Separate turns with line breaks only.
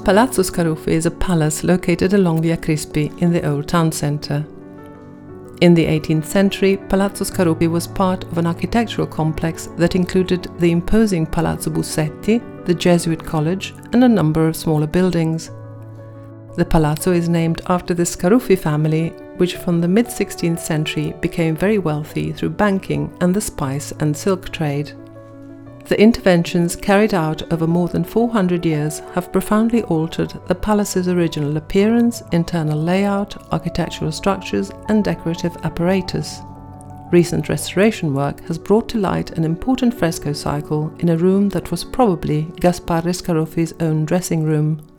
Palazzo Scaruffi is a palace located along Via Crispi in the old town centre. In the 18th century, Palazzo Scaruffi was part of an architectural complex that included the imposing Palazzo Bussetti, the Jesuit College, and a number of smaller buildings. The palazzo is named after the Scaruffi family, which from the mid-16th century became very wealthy through banking and the spice and silk trade. The interventions carried out over more than 400 years have profoundly altered the palace's original appearance, internal layout, architectural structures, and decorative apparatus. Recent restoration work has brought to light an important fresco cycle in a room that was probably Gaspare Scaruffi's own dressing room.